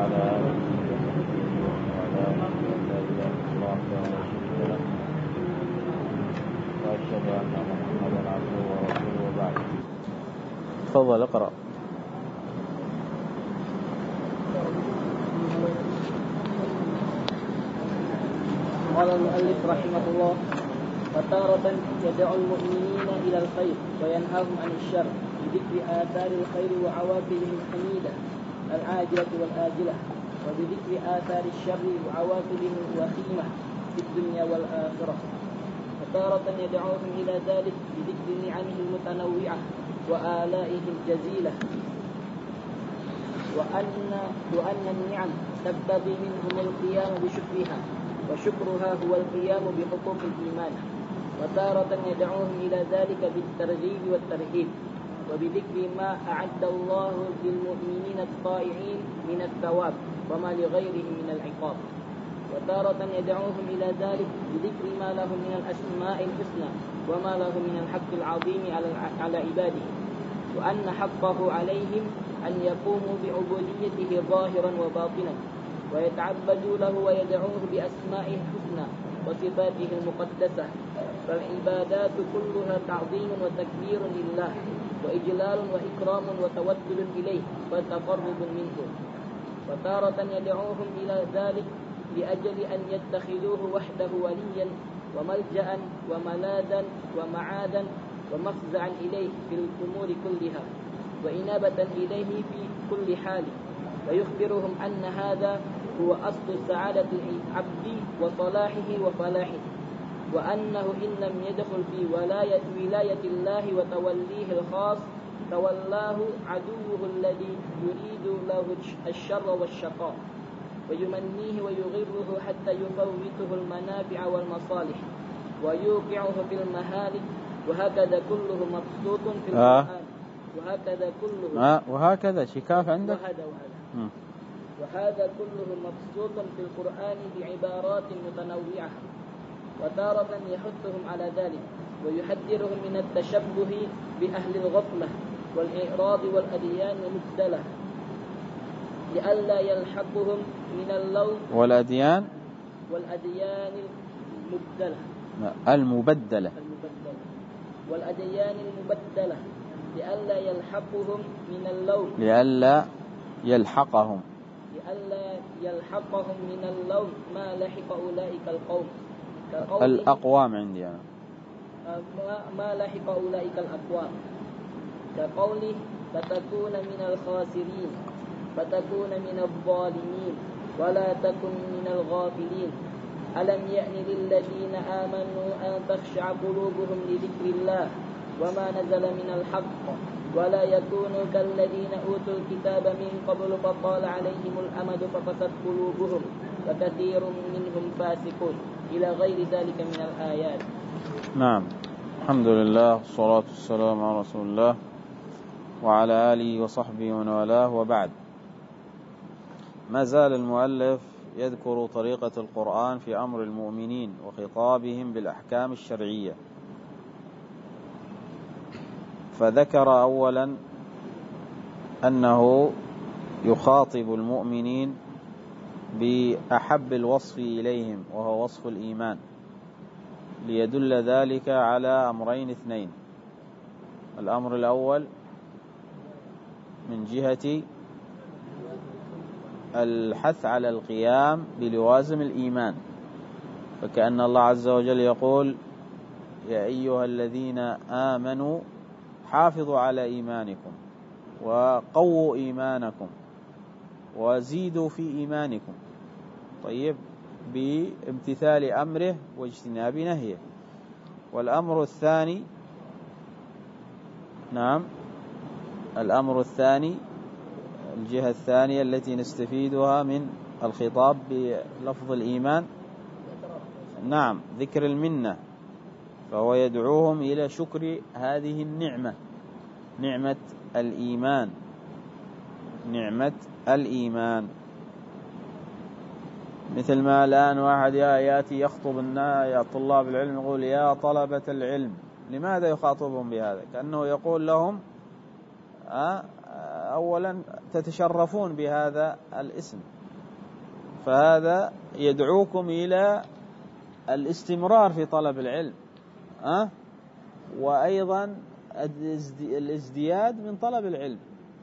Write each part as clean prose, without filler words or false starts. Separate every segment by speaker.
Speaker 1: وعلى آله وعلى لا إله إلا الله ولا شريك له وأشهد أن محمدا عبده ورسوله وبعد. تفضل اقرأ.
Speaker 2: قال المؤلف رحمه الله: فتارة يدعو المؤمنين إلى الخير وينهاهم عن الشر بذكر آثار الخير وعواقبه الحميدة العاجلة والآجلة، وبذكر آثار الشر وعواقبه الوخيمة في الدنيا والآخرة. فتارة يدعوهم إلى ذلك بذكر نعمه المتنوعة وآلائه الجزيلة، وأن النعم تقتضي منهم القيام بشكرها، وشكرها هو القيام بحقوق الإيمان. وتارة يدعوهم إلى ذلك بالترغيب والترهيب وبذكر ما أعد الله للمؤمنين الطائعين من الثواب وما لغيرهم من العقاب. وتارة يدعوهم إلى ذلك بذكر ما له من الأسماء الحسنى وما له من الحق العظيم على عباده، وأن حقه عليهم أن يقوموا بعبوديته ظاهرا وباطنا ويتعبدوا له ويدعوه بأسمائه الحسنى وصفاته المقدسة. فالعبادات كلها تعظيم وتكبير لله وإجلال وإكرام وتوسل إليه وتقرب منه. وتارة يدعوهم إلى ذلك لأجل أن يتخذوه وحده وليا وملجأ وملاذا ومعادا ومفزعا إليه في الأمور كلها وإنابة إليه في كل حال، ويخبرهم أن هذا هو أصل سعادة العبد وصلاحه وفلاحه، وأنه إن لم يدخل في ولاية الله وتوليه الخاص تولاه عدوه الذي يريد له الشر والشقاء ويمنيه ويغره حتى يفوته المنافع والمصالح ويوقعه في المهالك. وهكذا كله مبسوط في القرآن.
Speaker 1: وهكذا شكاف عندك.
Speaker 2: وهذا كله مبسوط في القرآن بعبارات متنوعة. وتارة يحثهم على ذلك ويحذرهم من التشبه بأهل الغفلة والإعراض والأديان المبدلة لئلا يلحقهم من اللوم والأديان المبدلة والأديان المبدلة لئلا يلحقهم من اللوم من اللوم ما لحق أولئك القوم
Speaker 1: الأقوام عندي أنا
Speaker 2: ما لحق أولئك الأقوام كقوله فتكون من الخاسرين فتكون من الظالمين ولا تكن من الغافلين. ألم يأن للذين آمنوا أن تخشع قلوبهم لذكر الله وما نزل من الحق ولا يكونوا كالذين أوتوا الكتاب من قبل فطال عليهم الأمد فقست قلوبهم وكثير منهم فاسقون إلى غير ذلك من الآيات.
Speaker 1: نعم، الحمد لله والصلاة والسلام على رسول الله وعلى آله وصحبه ومن والاه، وبعد. ما زال المؤلف يذكر طريقة القرآن في أمر المؤمنين وخطابهم بالأحكام الشرعية. فذكر أولا أنه يخاطب المؤمنين بأحب الوصف إليهم وهو وصف الإيمان، ليدل ذلك على أمرين اثنين. الأمر الأول من جهة الحث على القيام بلوازم الإيمان، فكأن الله عز وجل يقول: يا أيها الذين آمنوا حافظوا على إيمانكم وقووا إيمانكم وزيدوا في إيمانكم. طيب، بامتثال أمره واجتناب نهيه. والأمر الثاني، نعم، الأمر الثاني، الجهة الثانية التي نستفيدها من الخطاب بلفظ الإيمان، نعم، ذكر المنة. فهو يدعوهم إلى شكر هذه النعمة، نعمة الإيمان. مثل ما الآن واحد يأتي يخطب الناس طلاب العلم يقول: يا طلبة العلم. لماذا يخاطبهم بهذا؟ كأنه يقول لهم: أولا تتشرفون بهذا الاسم، فهذا يدعوكم إلى الاستمرار في طلب العلم، وأيضا الازدياد من طلب العلم.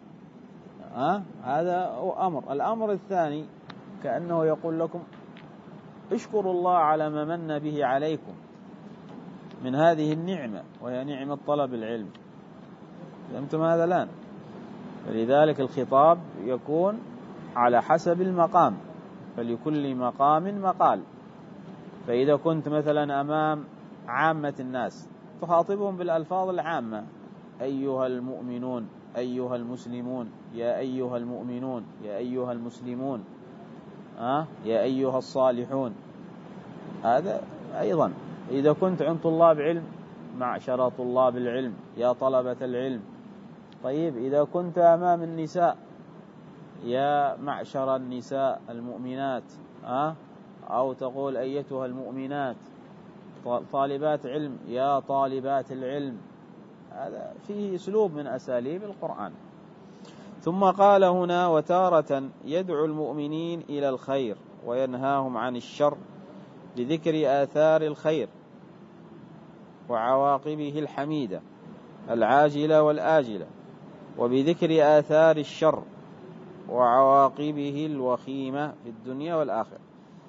Speaker 1: هذا أمر. الأمر الثاني كأنه يقول لكم اشكروا الله على ما من به عليكم من هذه النعمة، وهي نعمة طلب العلم. فهمتم هذا الآن؟ فلذلك الخطاب يكون على حسب المقام، فلكل مقام مقال. فإذا كنت مثلا أمام عامة الناس تخاطبهم بالألفاظ العامة: أيها المؤمنون، أيها المسلمون، يا أيها المؤمنون، يا أيها المسلمون، يا أيها الصالحون. هذا أيضا. إذا كنت عند طلاب علم: معشر طلاب العلم، يا طلبة العلم. طيب إذا كنت أمام النساء: يا معشر النساء المؤمنات، أو تقول أيتها المؤمنات طالبات علم، يا طالبات العلم. هذا فيه أسلوب من أساليب القرآن. ثم قال هنا: وتارة يدعو المؤمنين إلى الخير وينهاهم عن الشر بذكر آثار الخير وعواقبه الحميدة العاجلة والآجلة، وبذكر آثار الشر وعواقبه الوخيمة في الدنيا والآخرة.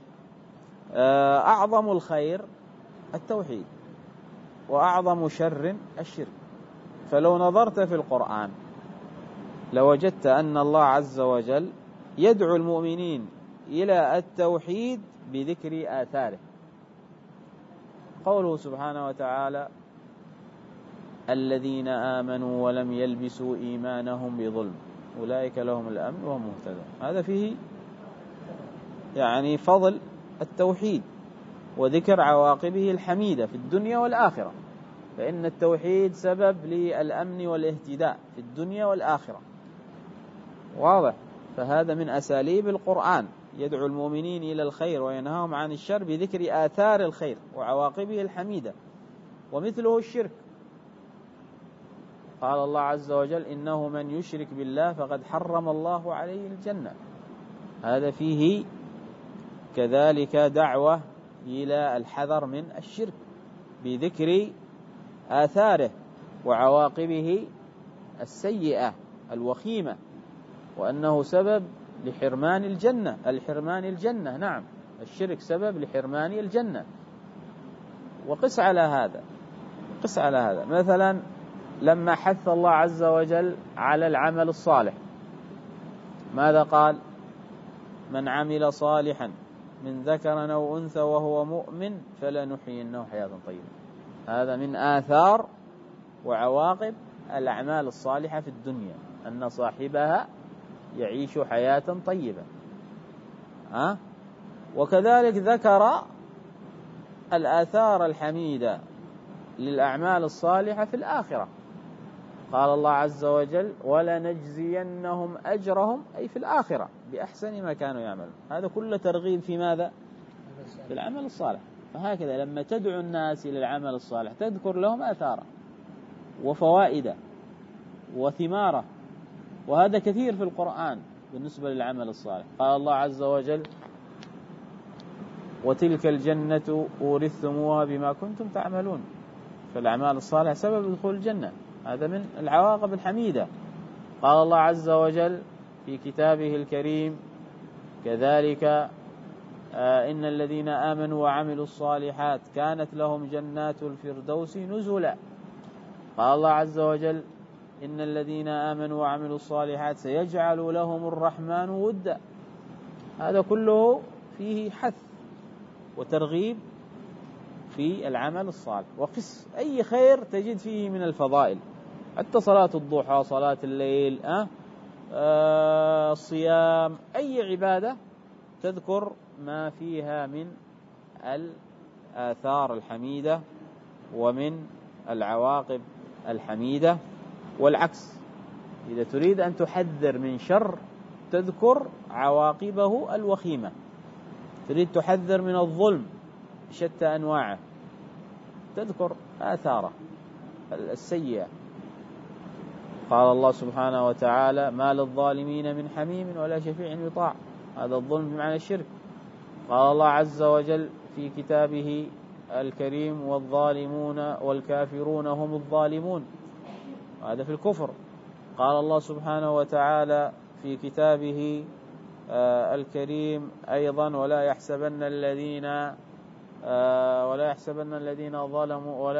Speaker 1: أعظم الخير التوحيد، وأعظم شر الشرك. فلو نظرت في القرآن لوجدت أن الله عز وجل يدعو المؤمنين إلى التوحيد بذكر آثاره. قوله سبحانه وتعالى: الذين آمنوا ولم يلبسوا إيمانهم بظلم أولئك لهم الأمن وهم مهتدون. هذا فيه يعني فضل التوحيد وذكر عواقبه الحميدة في الدنيا والآخرة، فإن التوحيد سبب للأمن والاهتداء في الدنيا والآخرة. واضح؟ فهذا من أساليب القرآن، يدعو المؤمنين إلى الخير وينهاهم عن الشر بذكر آثار الخير وعواقبه الحميدة. ومثله الشرك، قال الله عز وجل: إنه من يشرك بالله فقد حرم الله عليه الجنة. هذا فيه كذلك دعوة إلى الحذر من الشرك بذكر آثاره وعواقبه السيئة الوخيمة، وأنه سبب لحرمان الجنة. نعم، الشرك سبب لحرمان الجنة. وقس على هذا مثلا لما حث الله عز وجل على العمل الصالح، ماذا قال؟ من عمل صالحا من ذكر أو أنثى وهو مؤمن فلنحيينه حياة طيبة. هذا من آثار وعواقب الأعمال الصالحة في الدنيا، أن صاحبها يعيش حياة طيبة. وكذلك ذكر الآثار الحميدة للأعمال الصالحة في الآخرة. قال الله عز وجل: ولنجزينهم أجرهم، أي في الآخرة، بأحسن ما كانوا يعملون. هذا كله ترغيب في ماذا؟ في العمل الصالح. فهكذا لما تدعو الناس إلى العمل الصالح تذكر لهم آثاره وفوائده وثماره، وهذا كثير في القرآن بالنسبة للعمل الصالح. قال الله عز وجل: وتلك الجنة أورثتموها بما كنتم تعملون. فالأعمال الصالحة سبب دخول الجنة، هذا من العواقب الحميدة. قال الله عز وجل في كتابه الكريم كذلك: إن الذين آمنوا وعملوا الصالحات كانت لهم جنات الفردوس نزلا. قال الله عز وجل: إن الذين آمنوا وعملوا الصالحات سيجعل لهم الرحمن ودا. هذا كله فيه حث وترغيب في العمل الصالح. وقس أي خير تجد فيه من الفضائل، حتى صلاة الضحى، صلاة الليل، الصيام، أي عبادة تذكر ما فيها من الآثار الحميدة ومن العواقب الحميدة. والعكس، إذا تريد أن تحذر من شر تذكر عواقبه الوخيمة. تريد تحذر من الظلم بشتى أنواعه تذكر آثاره السيئة. قال الله سبحانه وتعالى: ما للظالمين من حميم ولا شفيع يطاع. هذا الظلم بمعنى الشرك. قال الله عز وجل في كتابه الكريم: والظالمون والكافرون هم الظالمون. هذا في الكفر. قال الله سبحانه وتعالى في كتابه الكريم أيضا: ولا يحسبن الذين ظلموا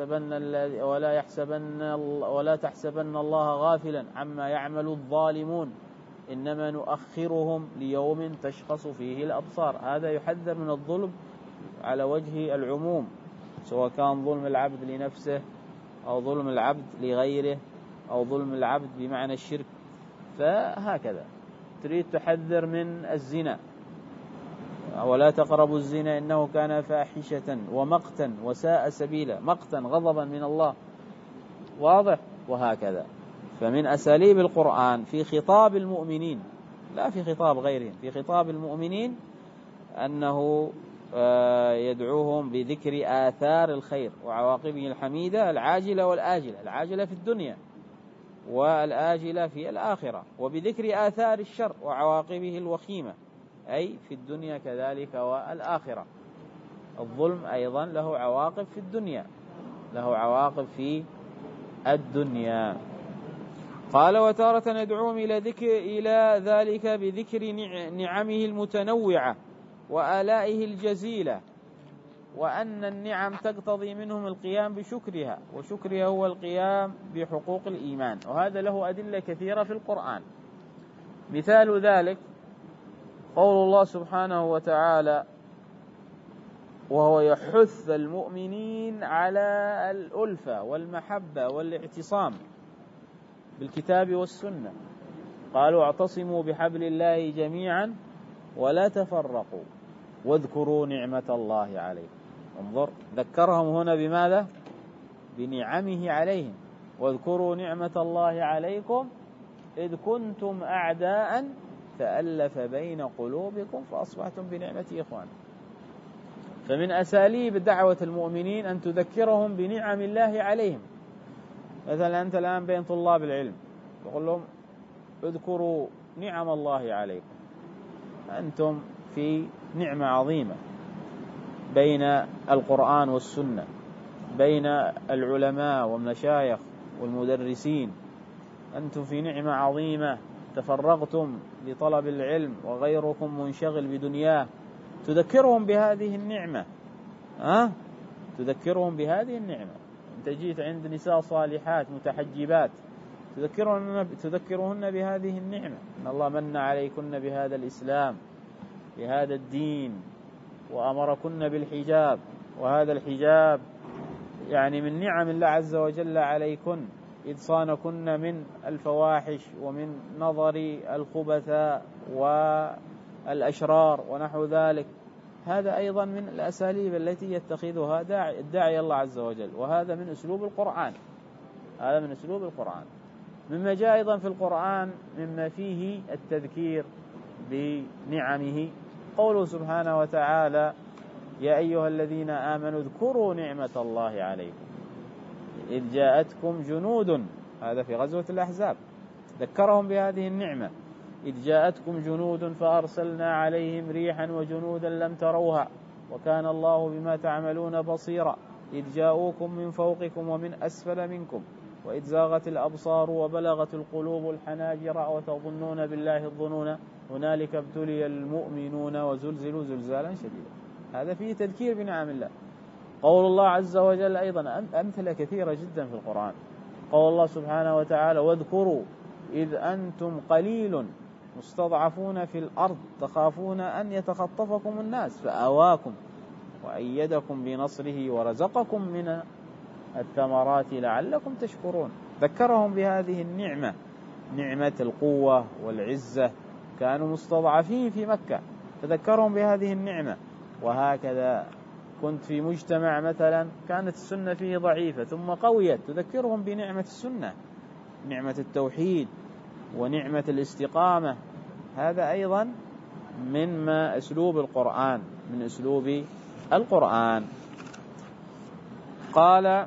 Speaker 1: ولا تحسبن الله غافلا عما يعمل الظالمون إنما نؤخرهم ليوم تشخص فيه الأبصار. هذا يحذر من الظلم على وجه العموم، سواء كان ظلم العبد لنفسه أو ظلم العبد لغيره أو ظلم العبد بمعنى الشرك. فهكذا تريد تحذر من الزنا: ولا تقربوا الزنا إنه كان فاحشة ومقتا وساء سبيلا. مقتا غضبا من الله، واضح. وهكذا. فمن أساليب القرآن في خطاب المؤمنين، لا في خطاب غيرهم، في خطاب المؤمنين، أنه يدعوهم بذكر آثار الخير وعواقبه الحميدة العاجلة والآجلة، العاجلة في الدنيا والآجلة في الآخرة، وبذكر آثار الشر وعواقبه الوخيمة أي في الدنيا كذلك والآخرة. الظلم أيضا له عواقب في الدنيا، له عواقب في الدنيا. قال: وتارة ندعوهم إلى ذلك بذكر نعمه المتنوعة وآلائه الجزيلة، وأن النعم تقتضي منهم القيام بشكرها، وشكرها هو القيام بحقوق الإيمان. وهذا له أدلة كثيرة في القرآن. مثال ذلك قول الله سبحانه وتعالى: وهو يحث المؤمنين على الألفة والمحبة والاعتصام بالكتاب والسنة. قالوا: اعتصموا بحبل الله جميعا ولا تفرقوا واذكروا نعمة الله عليكم. انظر، ذكرهم هنا بماذا؟ بنعمه عليهم. واذكروا نعمة الله عليكم إذ كنتم أعداء فألف بين قلوبكم فأصبحتم بنعمته إخوانا. فمن أساليب دعوة المؤمنين أن تذكرهم بنعم الله عليهم. مثلا أنت الآن بين طلاب العلم تقول لهم: اذكروا نعم الله عليكم، أنتم في نعمة عظيمة بين القرآن والسنة، بين العلماء والمشايخ والمدرسين، أنتم في نعمة عظيمة، تفرغتم لطلب العلم وغيركم منشغل بدنياه. تذكرهم بهذه النعمة، تذكرهم بهذه النعمة. أنت جيت عند نساء صالحات متحجبات، تذكرهن بهذه النعمة، أن الله من عليكن بهذا الإسلام، بهذا الدين، وأمركن بالحجاب، وهذا الحجاب يعني من نعم الله عز وجل عليكن، إذ صانكن من الفواحش ومن نظر الخبثاء والأشرار ونحو ذلك. هذا أيضا من الأساليب التي يتخذها الداعي الله عز وجل، وهذا من أسلوب القرآن. هذا من أسلوب القرآن. مما جاء أيضا في القرآن مما فيه التذكير بنعمه قوله سبحانه وتعالى: يا أيها الذين آمنوا اذكروا نعمة الله عليكم إذ جاءتكم جنود. هذا في غزوة الأحزاب، ذكرهم بهذه النعمة: إذ جاءتكم جنود فأرسلنا عليهم ريحا وجنودا لم تروها وكان الله بما تعملون بصيرا إذ جاءوكم من فوقكم ومن أسفل منكم وإذ زاغت الأبصار وبلغت القلوب الحناجر وتظنون بالله الظنون هنالك ابتلي المؤمنون وزلزلوا زلزالا شديدا. هذا فيه تذكير بنعم الله. قول الله عز وجل أيضا أمثلة كثيرة جدا في القرآن. قول الله سبحانه وتعالى: واذكروا إذ أنتم قليل مستضعفون في الأرض تخافون أن يتخطفكم الناس فآواكم وأيدكم بنصره ورزقكم من الثمرات لعلكم تشكرون. ذكرهم بهذه النعمة، نعمة القوة والعزة، كانوا مستضعفين في مكة فذكرهم بهذه النعمة. وهكذا كنت في مجتمع مثلا كانت السنة فيه ضعيفة ثم قويت، تذكرهم بنعمة السنة، نعمة التوحيد ونعمة الاستقامة. هذا أيضا من ما أسلوب القرآن، من أسلوب القرآن. قال: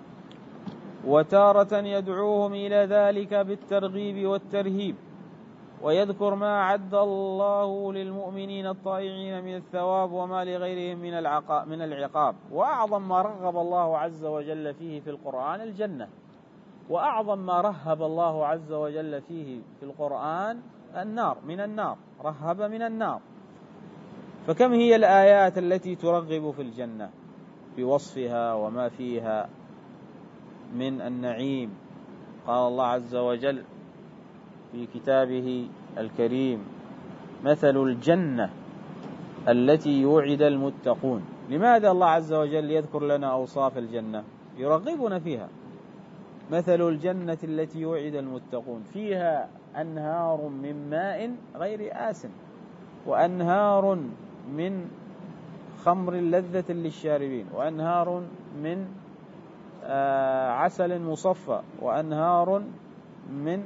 Speaker 1: وتارة يدعوهم إلى ذلك بالترغيب والترهيب. ويذكر ما أعد الله للمؤمنين الطائعين من الثواب وما لغيرهم من العقاب. وأعظم ما رغب الله عز وجل فيه في القرآن الجنة، وأعظم ما رهب الله عز وجل فيه في القرآن من النار، رهب من النار. فكم هي الآيات التي ترغب في الجنة بوصفها وما فيها من النعيم. قال الله عز وجل في كتابه الكريم: مثل الجنة التي يوعد المتقون. لماذا الله عز وجل يذكر لنا أوصاف الجنة؟ يرغبنا فيها. مثل الجنة التي يوعد المتقون فيها أنهار من ماء غير آسن، وأنهار من خمر لذة للشاربين، وأنهار من عسل مصفى، وأنهار من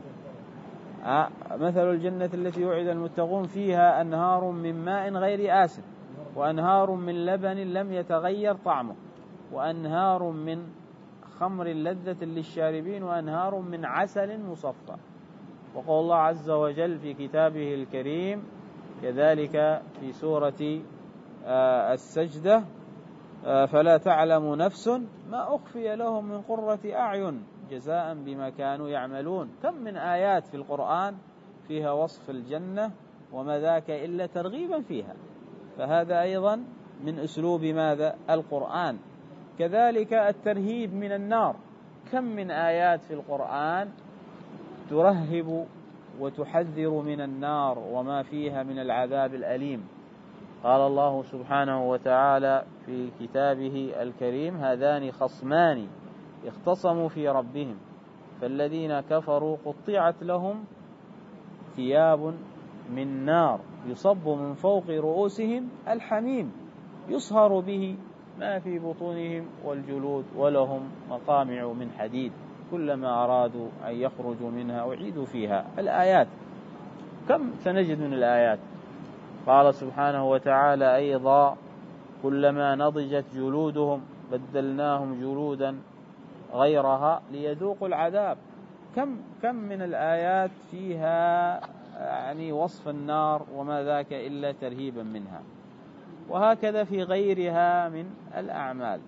Speaker 1: مثل الجنة التي يوعد المتقون فيها أنهار من ماء غير آسن، وأنهار من لبن لم يتغير طعمه، وأنهار من خمر لذة للشاربين، وأنهار من عسل مصفى. وقال الله عز وجل في كتابه الكريم كذلك في سورة السجدة: فلا تعلم نفس ما أخفي لهم من قرة أعين جزاء بما كانوا يعملون. كم من آيات في القرآن فيها وصف الجنة، وما ذاك إلا ترغيبا فيها. فهذا أيضا من أسلوب ماذا؟ القرآن. كذلك الترهيب من النار. كم من آيات في القرآن ترهب وتحذر من النار وما فيها من العذاب الأليم. قال الله سبحانه وتعالى في كتابه الكريم: هذان خصمان اختصموا في ربهم فالذين كفروا قطعت لهم ثياب من نار يصب من فوق رؤوسهم الحميم يصهر به ما في بطونهم والجلود ولهم مقامع من حديد كلما أرادوا أن يخرجوا منها أعيدوا فيها. الآيات كم سنجد من الآيات. قال سبحانه وتعالى أيضا: كلما نضجت جلودهم بدلناهم جلودا غيرها ليذوقوا العذاب. كم من الآيات فيها يعني وصف النار وما ذاك إلا ترهيبا منها. وهكذا في غيرها من الأعمال.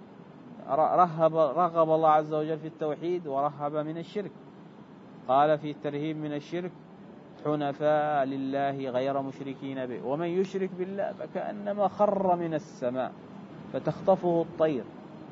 Speaker 1: رغب الله عز وجل في التوحيد ورهب من الشرك. قال في الترهيب من الشرك: حنفاء لله غير مشركين به ومن يشرك بالله فكأنما خر من السماء فتخطفه الطير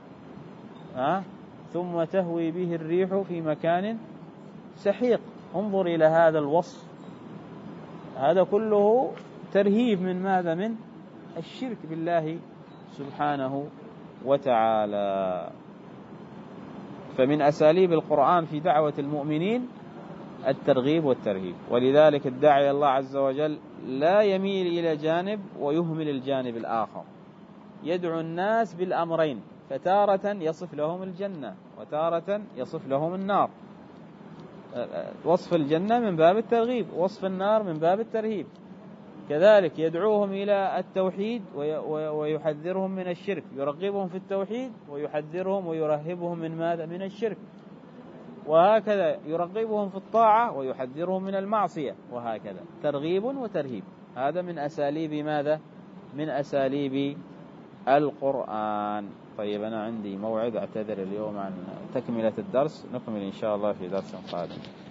Speaker 1: ثم تهوي به الريح في مكان سحيق. انظر إلى هذا الوصف، هذا كله ترهيب من ماذا؟ من الشرك بالله سبحانه وتعالى. فمن أساليب القرآن في دعوة المؤمنين الترغيب والترهيب. ولذلك الداعي الله عز وجل لا يميل إلى جانب ويهمل الجانب الآخر، يدعو الناس بالأمرين، فتارة يصف لهم الجنة وتارة يصف لهم النار. وصف الجنة من باب الترغيب، وصف النار من باب الترهيب. كذلك يدعوهم إلى التوحيد ويحذرهم من الشرك، يرغبهم في التوحيد ويحذرهم ويرهبهم من ماذا؟ من الشرك. وهكذا يرغبهم في الطاعة ويحذرهم من المعصية، وهكذا ترغيب وترهيب. هذا من أساليب ماذا؟ من أساليب القرآن. طيب أنا عندي موعد، أعتذر اليوم عن تكملة الدرس، نكمل إن شاء الله في درس قادم.